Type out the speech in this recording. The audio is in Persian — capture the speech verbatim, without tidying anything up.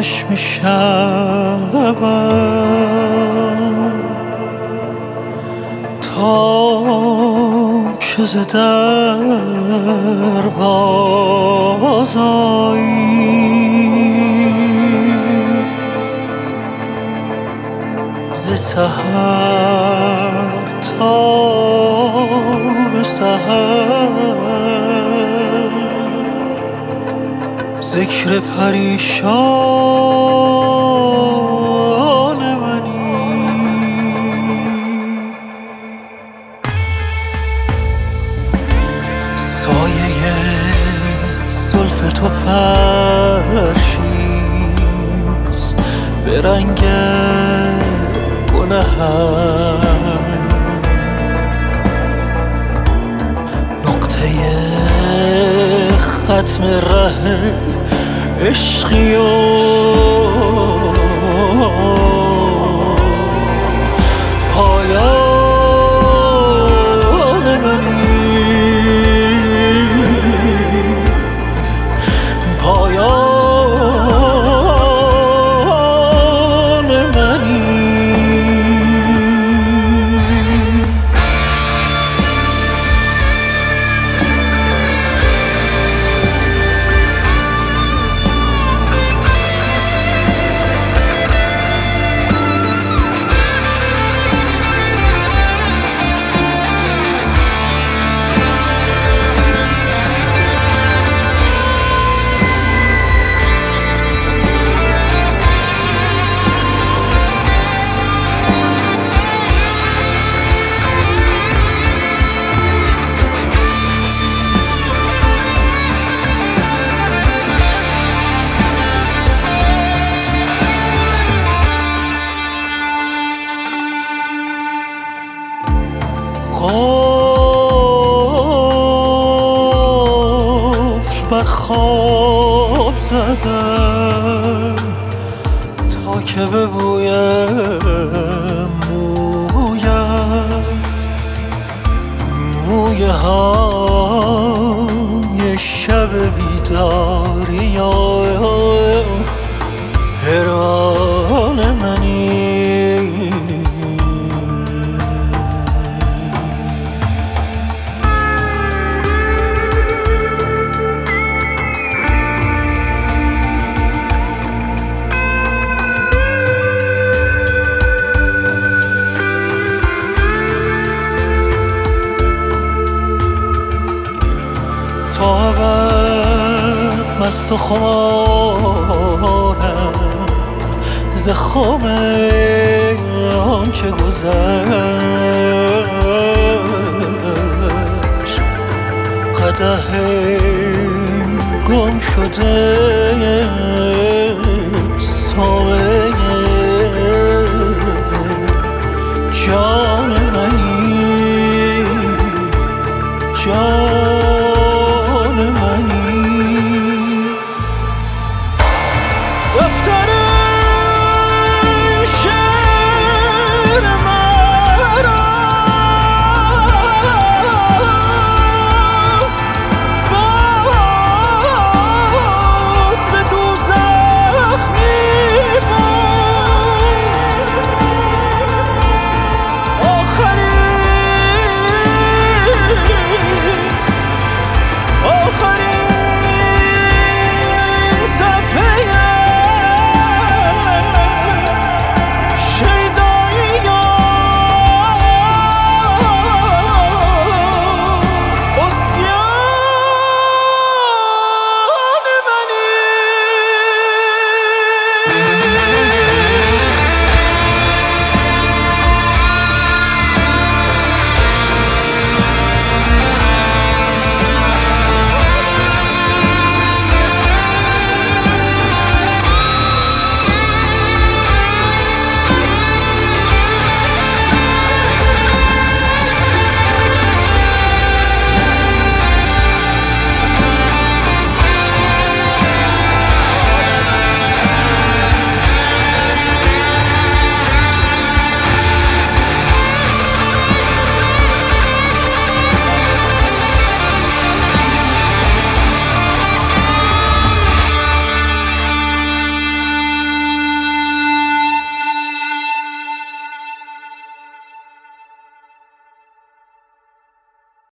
چشم شبم تا که ز در باز آیی، ز سحر تا به سحر ذکر پریشان منی. سایه زلف تو فرشیست به رنگ گنهم، نقطه ختم ره عشقی و پایان منی، پایان منی. قفل بر خواب زدم تا که ببویم مویت، مویه های شب بیداری حیران منی. تا ابد مست و خمارم ز خم آنچه گذشت، قدح گم شده ساقی جان